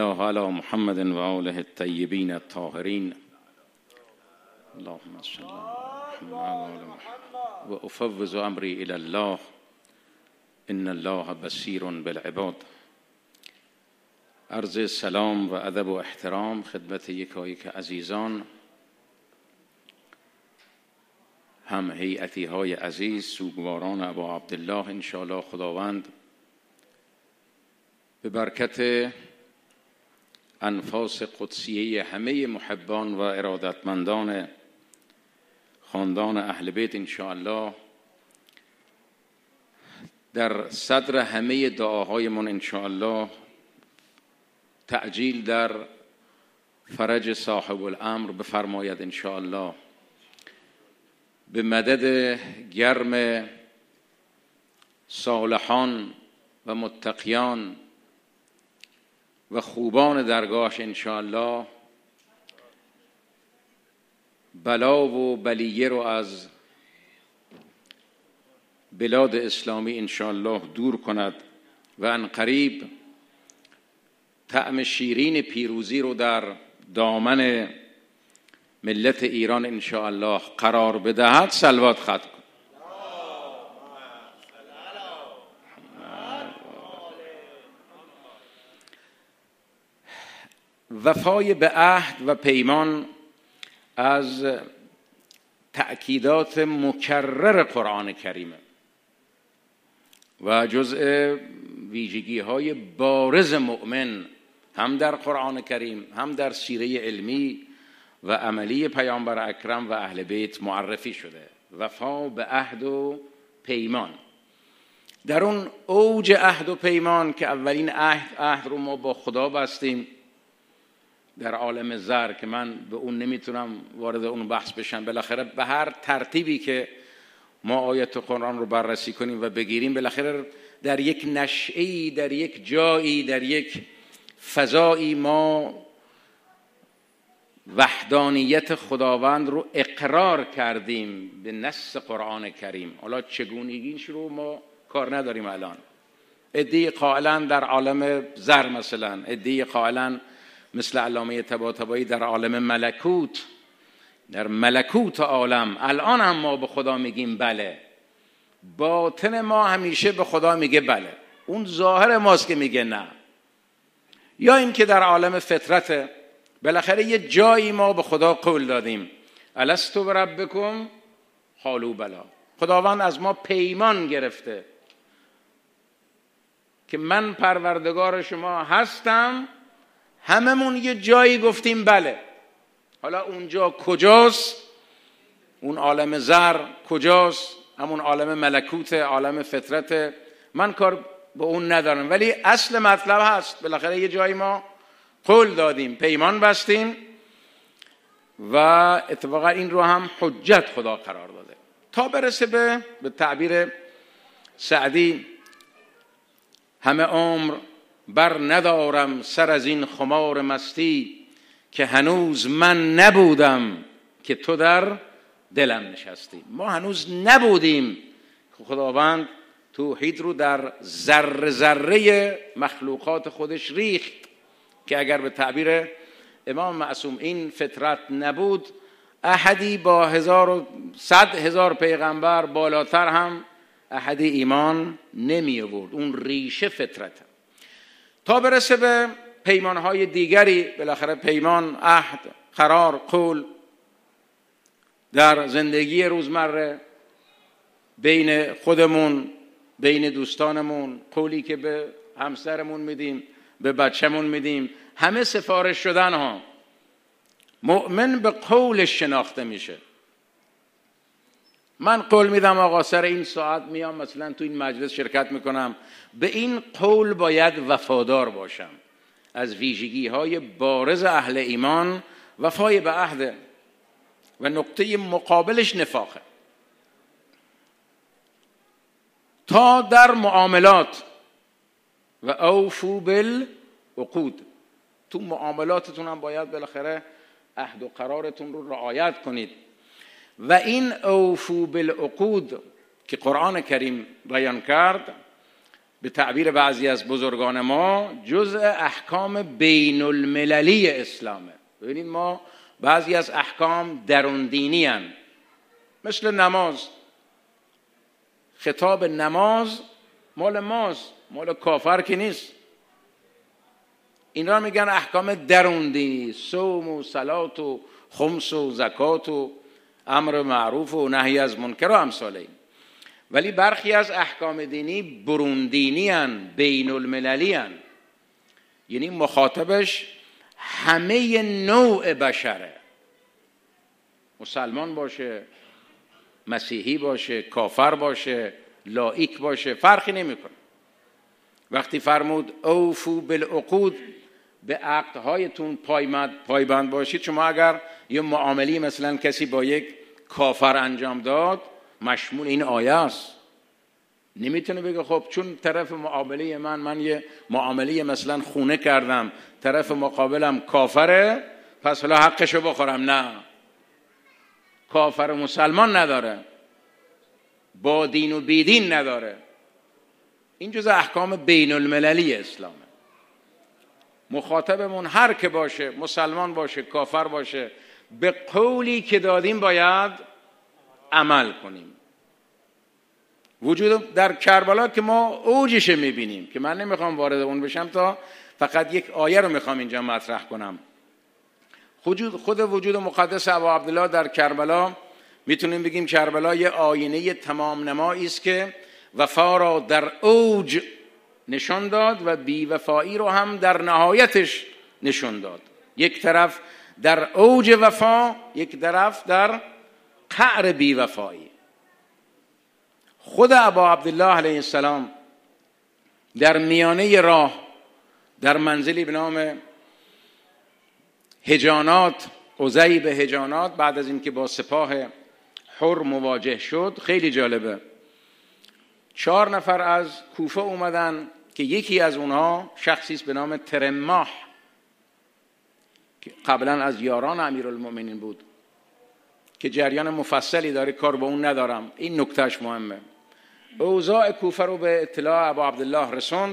الله علی محمد و آله الطیبین الطاهرین. اللهم صل علی محمد و افوض امری الی الله ان الله بصیر بالعباد. عرض سلام و ادب و احترام خدمت یکایک عزیزان، هم هیئتی های عزیز، سوگواران ابا عبدالله. انشاءالله خداوند به برکت انفاس قدسیه همه محبان و ارادتمندان خاندان اهل بیت انشاءالله در صدر همه دعاهایمون انشاءالله تعجیل در فرج صاحب الامر بفرماید انشاءالله. به مدد گرم صالحان و متقیان و خوبان درگاهش انشاءالله بلا و بلیه رو از بلاد اسلامی انشاءالله دور کند و عنقریب طعم شیرین پیروزی رو در دامن ملت ایران انشاءالله قرار بدهد. صلوات ختم کن. وفای به عهد و پیمان از تأکیدات مکرر قرآن کریمه و جزء ویژگی های بارز مؤمن هم در قرآن کریم هم در سیره علمی و عملی پیامبر اکرم و اهل بیت معرفی شده. وفا به عهد و پیمان. در اون اوج عهد و پیمان که اولین عهد رو ما با خدا بستیم در عالم زر، که من به اون نمیتونم وارد اون بحث بشم، بالاخره به هر ترتیبی که ما آیت قرآن رو بررسی کنیم و بگیریم بالاخره در یک نشئی، در یک جایی، در یک فضایی ما وحدانیت خداوند رو اقرار کردیم به نص قرآن کریم. حالا چگونگیش رو ما کار نداریم. الان عده‌ای قائلن در عالم زر مثلا، عده‌ای قائلن مثل علامه طباطبایی در عالم ملکوت، در ملکوت عالم. الان هم ما به خدا میگیم بله، باطن ما همیشه به خدا میگه بله، اون ظاهر ماست که میگه نه. یا این که در عالم فطرت بالاخره یه جایی ما به خدا قول دادیم الستو بربکم قالوا بلی. خداوند از ما پیمان گرفته که من پروردگار شما هستم. هممون یه جایی گفتیم بله. حالا اونجا کجاست؟ اون عالم زر کجاست؟ همون عالم ملکوت، عالم فطرت، من کار به اون ندارم، ولی اصل مطلب هست. بالاخره یه جایی ما قول دادیم، پیمان بستیم و اتفاقا این رو هم حجت خدا قرار داده تا برسه به تعبیر سعدی همه عمر بر ندارم سر از این خمار مستی، که هنوز من نبودم که تو در دلم نشستی. ما هنوز نبودیم که خداوند توحید رو در ذره ذره مخلوقات خودش ریخت، که اگر به تعبیر امام معصوم این فطرت نبود، احدی با 100,000 پیغمبر بالاتر هم احدی ایمان نمی آورد. اون ریشه فطرت تا برسه به پیمانهای دیگری. بالاخره پیمان، عهد، قرار، قول در زندگی روزمره بین خودمون، بین دوستانمون، قولی که به همسرمون میدیم، به بچه‌مون میدیم، همه سفارش شدن ها. مؤمن به قولش شناخته میشه. من قول میدم آقا سر این ساعت میام مثلا تو این مجلس شرکت میکنم، به این قول باید وفادار باشم. از ویژگی های بارز اهل ایمان وفای به عهد و نقطه مقابلش نفاقه. تا در معاملات و اوفو بالعقود، تو معاملاتتون هم باید بالاخره عهد و قرارتون رو رعایت کنید. و این اوفو بالعقود که قرآن کریم بیان کرد به تعبیر بعضی از بزرگان ما جزء احکام بین المللی اسلامه. ببینید ما بعضی از احکام درون دینی هن. مثل نماز، خطاب نماز مال ماست، مال کافر که نیست. این را میگن احکام درون دینی، صوم و صلات و خمس و زکات و امر معروف و نهی از منکر و امثال این. ولی برخی از احکام دینی برون دینی هن، بین المللی هن. یعنی مخاطبش همه نوع بشره، مسلمان باشه، مسیحی باشه، کافر باشه، لایک باشه، فرقی نمیکنه. وقتی فرمود اوفو بالعقود، به عقدهایتون پایبند باشید. شما اگر یه معامله مثلا کسی با یک کافر انجام داد، مشمول این آیه است. نمیتونه بگه خب چون طرف معامله من یه معامله مثلا خونه کردم، طرف مقابلم کافره، پس حالا حقشو بخورم. نه، کافر و مسلمان نداره، با دین و بیدین نداره. این جزء احکام بین المللی اسلامه. مخاطبمون هر که باشه، مسلمان باشه، کافر باشه، به قولی که دادیم باید عمل کنیم. وجود در کربلا که ما اوجش میبینیم، که من نمیخوام وارد اون بشم، تا فقط یک آیه رو میخوام اینجا مطرح کنم. خود وجود مقدس ابا عبدالله در کربلا، میتونیم بگیم کربلا یه آینه تمام نمایی است که وفا را در اوج نشان داد و بیوفایی رو هم در نهایتش نشان داد. یک طرف در اوج وفا، یک طرف در قعر بیوفایی. خود ابا عبدالله علیه السلام در میانه راه، در منزلی به نام هجانات، عزیب هجانات، بعد از اینکه با سپاه حر مواجه شد، خیلی جالبه، 4 نفر از کوفه اومدن که یکی از اونها شخصی است به نام ترماح که قبلا از یاران امیرالمؤمنین بود، که جریان مفصلی داره، کار با اون ندارم، این نکتهش مهمه. اوضاع کوفه رو به اطلاع ابا عبدالله رسوند.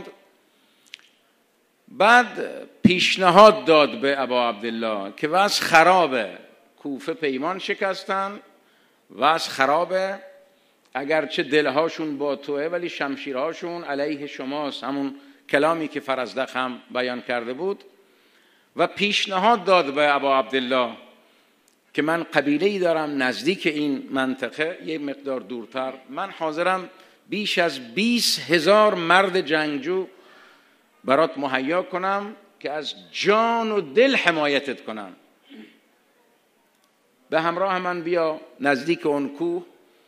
بعد پیشنهاد داد به ابا عبدالله که وضع خرابه، کوفه پیمان شکستن، وضع خرابه، اگرچه دلهاشون با توه ولی شمشیرهاشون علیه شماست، همون کلامی که فرزدق هم بیان کرده بود. و پیشنهاد داد به ابا عبدالله که من قبیله‌ای دارم نزدیک این منطقه، یه مقدار دورتر، من حاضرم بیش از 20,000 مرد جنگجو برات مهیا کنم که از جان و دل حمایتت کنن. به همراه من بیا نزدیک اون کوه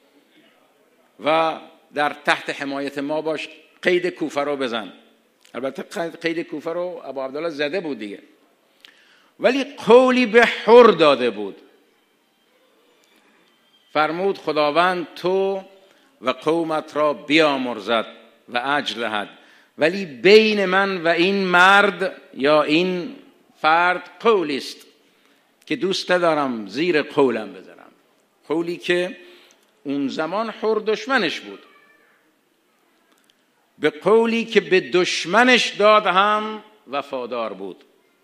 و در تحت حمایت ما باش، قید کوفه رو بزن. البته قید کوفه رو ابو عبدالله زده بود دیگه، ولی قولی به حر داده بود. فرمود خداوند تو و قومت را بیامرزد و اجر دهد، ولی بین من و این مرد یا این فرد قولی است که دوست ندارم زیر قولم بذارم. قولی که اون زمان حر دشمنش بود، به قولی که به دشمنش داد هم وفادار بود.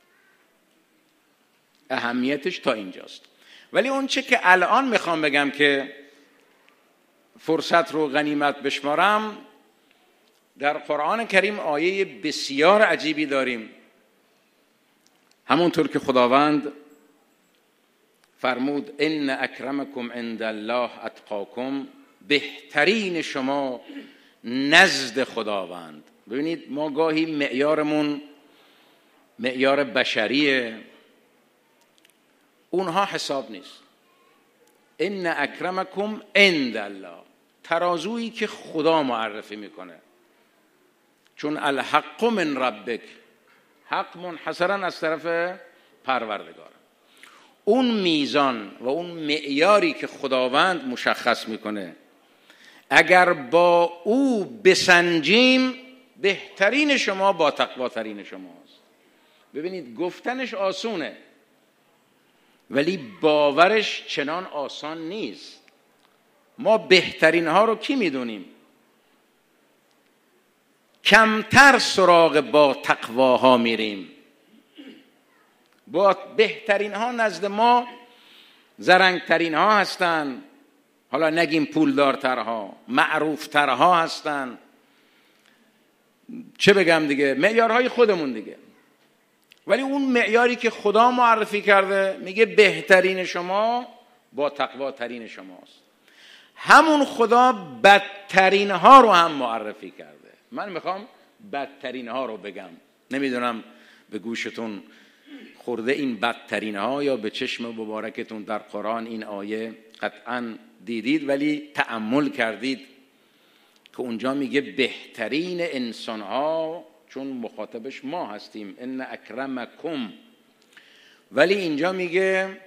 اهمیتش تا اینجاست. ولی اون چه که الان میخوام بگم که فرصت رو غنیمت بشمارم، در قرآن کریم آیه بسیار عجیبی داریم. همونطور که خداوند فرمود ان اکرمکم عند الله اتقاکم، بهترین شما نزد خداوند. ببینید ما گاهی معیارمون معیار بشریه، اونها حساب نیست. ان اکرمکم عند الله، ترازویی که خدا معرفی میکنه، چون الحق من ربک، حق منحصرا از طرف پروردگار. اون میزان و اون معیاری که خداوند مشخص میکنه، اگر با او بسنجیم، بهترین شما با تقواترین شماست. ببینید گفتنش آسونه ولی باورش چنان آسان نیست. ما بهترین ها رو کی میدونیم؟ کمتر سراغ با تقواها میریم. با بهترین ها نزد ما زرنگترین ها هستن، حالا نگیم پولدارترها، معروفترها هستن، چه بگم دیگه، معیارهای خودمون دیگه. ولی اون معیاری که خدا معرفی کرده میگه بهترین شما با تقواترین شماست. همون خدا بدترین ها رو هم معرفی کرده. من میخوام بدترین ها رو بگم. نمیدونم به گوشتون خورده این بدترین ها یا به چشم مبارکتون در قرآن این آیه قطعاً دیدید ولی تأمل کردید که اونجا میگه بهترین انسان ها، چون مخاطبش ما هستیم، ان اکرمکم، ولی اینجا میگه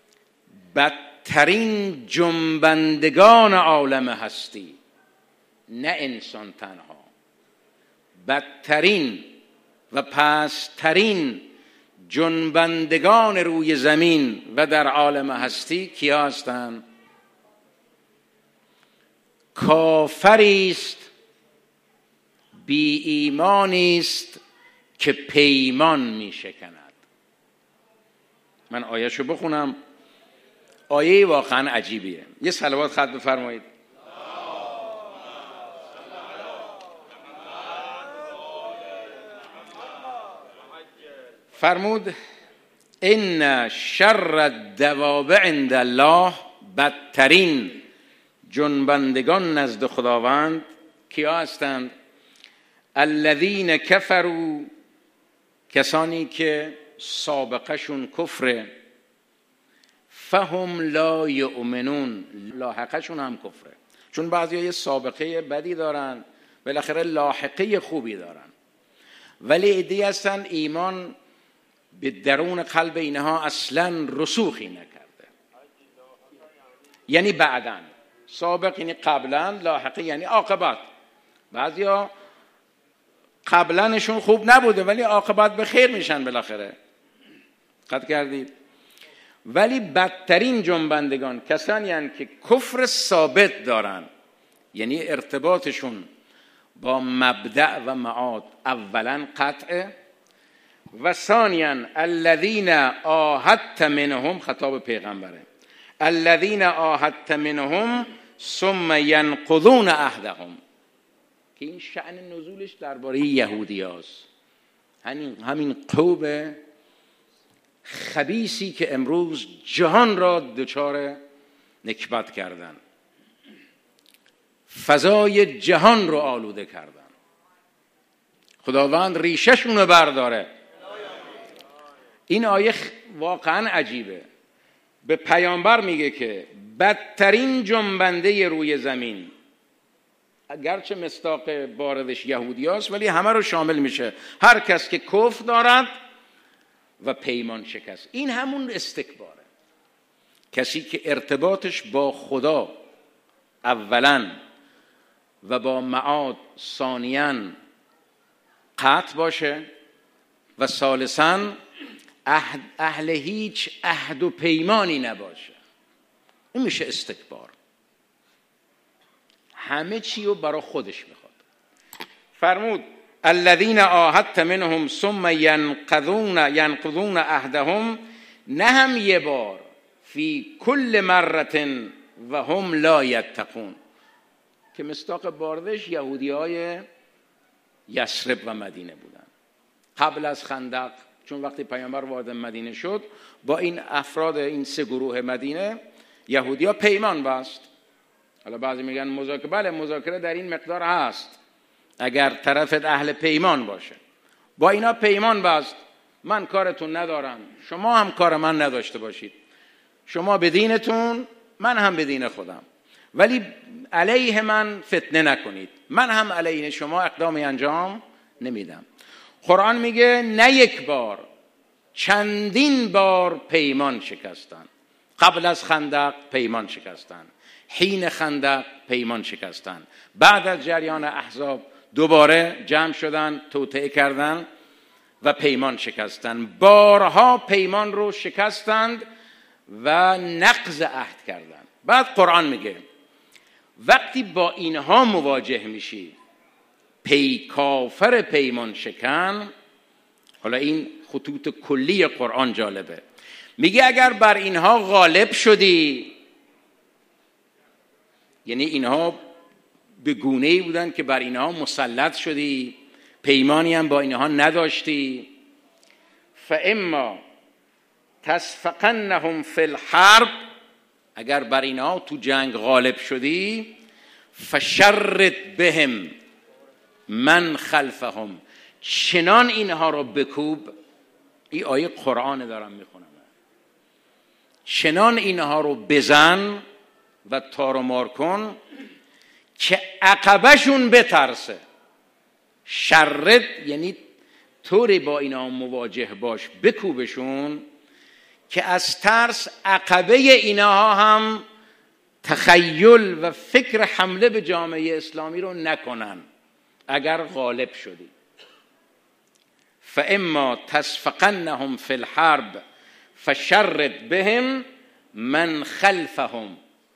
بدترین جنبندگان عالم هستی، نه انسان تنها، بدترین و پسترین جنبندگان روی زمین و در عالم هستی کیا هستند؟ کافری است، بی ایمانی است که پیمان می شکند. من آیه‌شو بخونم، آیه واقعا عجیبیه. یه صلوات خط بفرمایید. فرمود ان شر الدواب عند الله، بدترین جنبندگان نزد خداوند کیا هستند؟ الذین کفروا، کسانی که سابقه شون کفره، فهم لا یؤمنون، لاحقه شون هم کفره. چون بعضیا یه سابقه بدی دارن، بالاخره لاحقه خوبی دارن، ولی عده‌ای هستن ایمان به درون قلب اینها اصلا رسوخی نکرده. یعنی بعدن، سابق یعنی قبلا، لاحقه یعنی عاقبت. بعضیا قبلنشون خوب نبوده ولی عاقبت به خیر میشن بالاخره. قطع کردید؟ ولی بدترین جنبندگان کسانی هستند که کفر ثابت دارن، یعنی ارتباطشون با مبدأ و معاد اولا قطعه و ثانیاً الذین عاهدت منهم، خطاب پیغمبره، الذین عاهدت منهم ثم ینقضون عهدهم، که این شأن نزولش درباره یهودی هست. همین قوم خبیثی که امروز جهان را دچار نکبت کردن، فضای جهان رو آلوده کردن. خداوند ریشه‌شون رو برداره. این آیه واقعا عجیبه. به پیامبر میگه که بدترین جنبنده روی زمین، اگرچه مصداق واردش یهودی هست ولی همه رو شامل میشه، هر کس که کفر دارد و پیمان شکست. این همون استکباره. کسی که ارتباطش با خدا اولا و با معاد ثانیاً قطع باشه و ثالثاً اهل هیچ عهد و پیمانی نباشه، این میشه استکبار. همه چی رو برای خودش میخواد. فرمود الذین عاهدت منهم ثم ینقضون عهدهم، نه هم یه بار، فی کل مرة و هم لا یتقون، که مصداق باردش یهودی های یثرب و مدینه بودن. قبل از خندق، چون وقتی پیامبر وارد مدینه شد با این افراد، این سه گروه مدینه، یهودی ها پیمان بست. حالا بعضی میگن مذاکره، بله مذاکره در این مقدار هست اگر طرفت اهل پیمان باشه. با اینا پیمان بست، من کارتون ندارم، شما هم کار من نداشته باشید، شما به دینتون، من هم به دین خودم، ولی علیه من فتنه نکنید، من هم علیه شما اقدامی انجام نمیدم. قرآن میگه نه یک بار، چندین بار پیمان شکستن. قبل از خندق پیمان شکستن، حین خندق پیمان شکستن، بعد از جریان احزاب دوباره جمع شدن، توطئه کردن و پیمان شکستن. بارها پیمان رو شکستند و نقض عهد کردن. بعد قرآن میگه وقتی با اینها مواجه میشی، کافر پیمان شکن. حالا این خطوط کلی قرآن جالبه. میگه اگر بر اینها غالب شدی، یعنی اینها به گونه‌ای بودن که بر اینها مسلط شدی، پیمانی هم با اینها نداشتی، فاما تسفقنهم فی الحرب، اگر بر اینها تو جنگ غالب شدی، فشرد بهم من خلفهم، چنان اینها رو بکوب. این آیه قرآن دارم میخونم. چنان اینها رو بزن و تار و مار کن که عقبشون بترسه. شرد یعنی طوری با اینا مواجه باش، بکوبشون که از ترس عقبه اینها هم تخیل و فکر حمله به جامعه اسلامی رو نکنن اگر غالب شدی. فاما تسفقنهم فی الحرب فشرد بهم من خلفهم،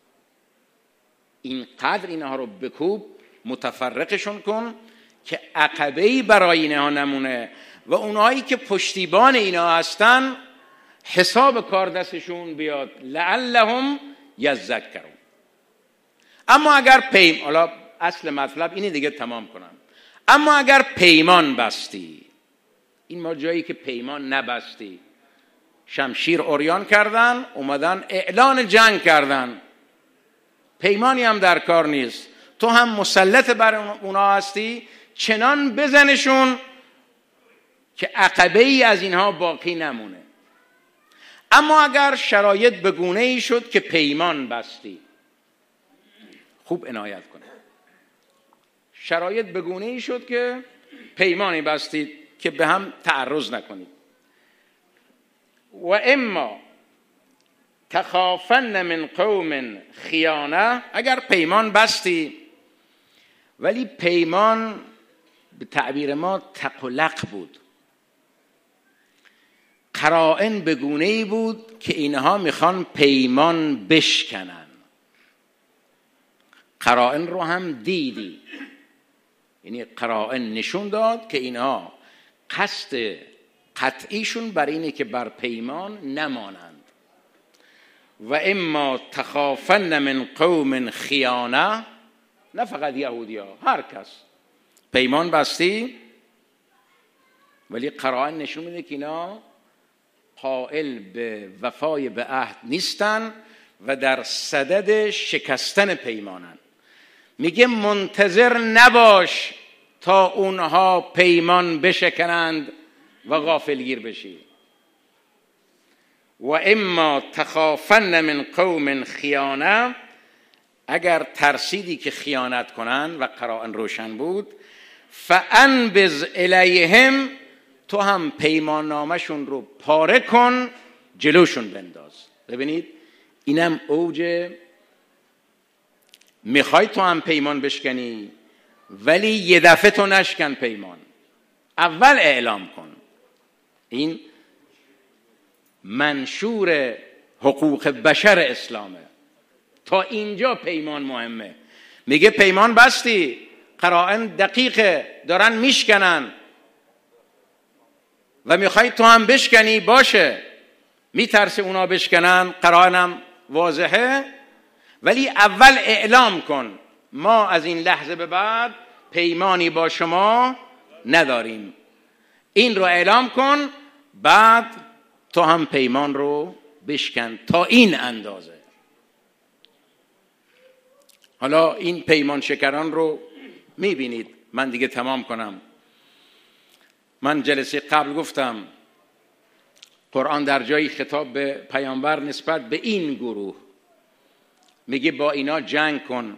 اینقدر اینها رو بکوب، متفرقشون کن که عقبه‌ای برای اینها نمونه و اونایی که پشتیبان اینا هستن حساب کار دستشون بیاد، لعلهم یذکرون. اما اگر حالا اصل مطلب اینه دیگه، تمام کنم. اما اگر پیمان بستی، این ما جایی که پیمان نبستی، شمشیر عریان کردن، اومدن اعلان جنگ کردن، پیمانی هم در کار نیست، تو هم مسلط بر اونا هستی، چنان بزنشون که عقبه ای از اینها باقی نمونه. اما اگر شرایط به گونه ای شد که پیمان بستی، خوب عنایت کنید، شرایط به گونه ای شد که پیمانی بستید که به هم تعرض نکنید. و اما تخافن من قوم خیانه، اگر پیمان بستی ولی پیمان به تعبیر ما تقلق بود، قرائن به گونه‌ای بود که اینها میخوان پیمان بشکنن، قرائن رو هم دیدی، یعنی قرائن نشون داد که اینها قصد قطعیشون بر اینه که بر پیمان نمانند. و اما تخافن من قوم خیانه، نه فقط یهودی ها، هر کس پیمان بستی ولی قرائن نشون میده که اینا قائل به وفای به عهد نیستن و در صدد شکستن پیمانن. میگه منتظر نباش تا اونها پیمان بشکنند و غافلگیر بشی. و اما تخافن من قوم خیانه، اگر ترسیدی که خیانت کنن و قرائن روشن بود، فانبذ الیهم، تو هم پیمان نامشون رو پاره کن، جلوشون بنداز. ببینید اینم اوج، میخوای تو هم پیمان بشکنی ولی یه دفعه تو نشکن پیمان، اول اعلام کن. این منشور حقوق بشر اسلامه. تا اینجا پیمان مهمه. میگه پیمان بستی، قرائن دقیقه دارن میشکنن و میخوای تو هم بشکنی، باشه، میترسی اونا بشکنن، قرائنم واضحه، ولی اول اعلام کن ما از این لحظه به بعد پیمانی با شما نداریم. این رو اعلام کن، بعد تو هم پیمان رو بشکن تا این اندازه. حالا این پیمان شکران رو میبینید. من دیگه تمام کنم. من جلسه قبل گفتم قرآن در جایی خطاب به پیامبر نسبت به این گروه میگه با اینا جنگ کن.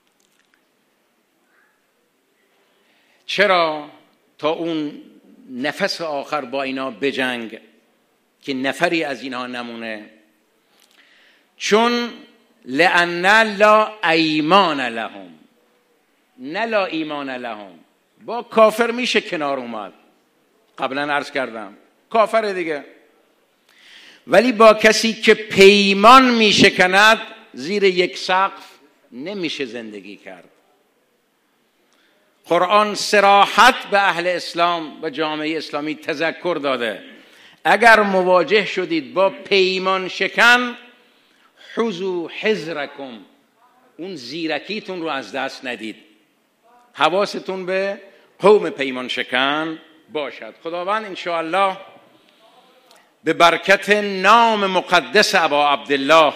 چرا؟ تا اون نفس آخر با اینا بجنگ که نفری از اینا نمونه. چون لأن لا ایمان لهم، نه لا ایمان لهم. با کافر میشه کنار اومد، قبلا عرض کردم کافر دیگه، ولی با کسی که پیمان میشکند زیر یک سقف نمیشه زندگی کرد. قرآن صراحت به اهل اسلام و جامعه اسلامی تذکر داده اگر مواجه شدید با پیمان شکن خذوا حذرکم، اون زیرکیتون رو از دست ندید، حواستون به قوم پیمان شکن باشد. خداوند انشاءالله به برکت نام مقدس ابا عبدالله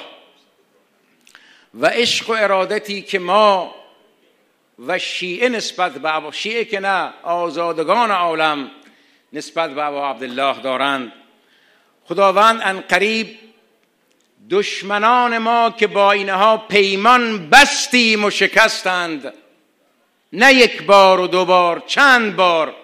و عشق و ارادتی که ما و شیعه نسبت به ابا، شیعه که نه، آزادگان عالم نسبت به ابا عبدالله دارند، خداوند عنقریب دشمنان ما که با اینها پیمان بستیم و شکستند، نه یک بار و دو بار، چند بار،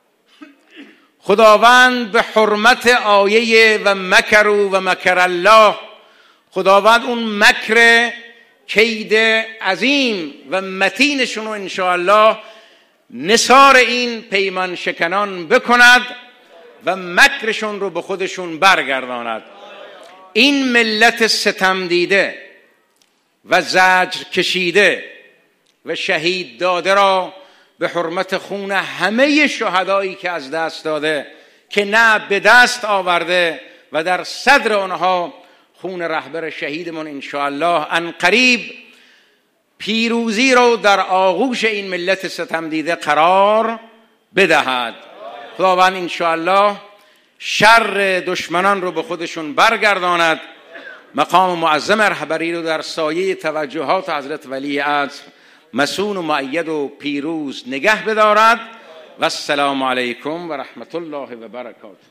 خداوند به حرمت آیه و مکروا و مکر الله، خداوند اون مکر کید عظیم و متینشون رو انشاءالله نثار این پیمان شکنان بکند و مکرشون رو به خودشون برگرداند. این ملت ستم دیده و زجر کشیده و شهید داده را به حرمت خون همه شهدایی که از دست داده که نه به دست آورده و در صدر آنها خون رهبر شهیدمون انشاءالله عنقریب پیروزی رو در آغوش این ملت ستم دیده قرار بدهد. خداوند انشاءالله شر دشمنان رو به خودشون برگرداند، مقام معظم رهبری رو در سایه توجهات حضرت ولی عصر مسون و مؤید و پیروز نگه بدارد. و السلام علیکم و رحمت الله و برکاته.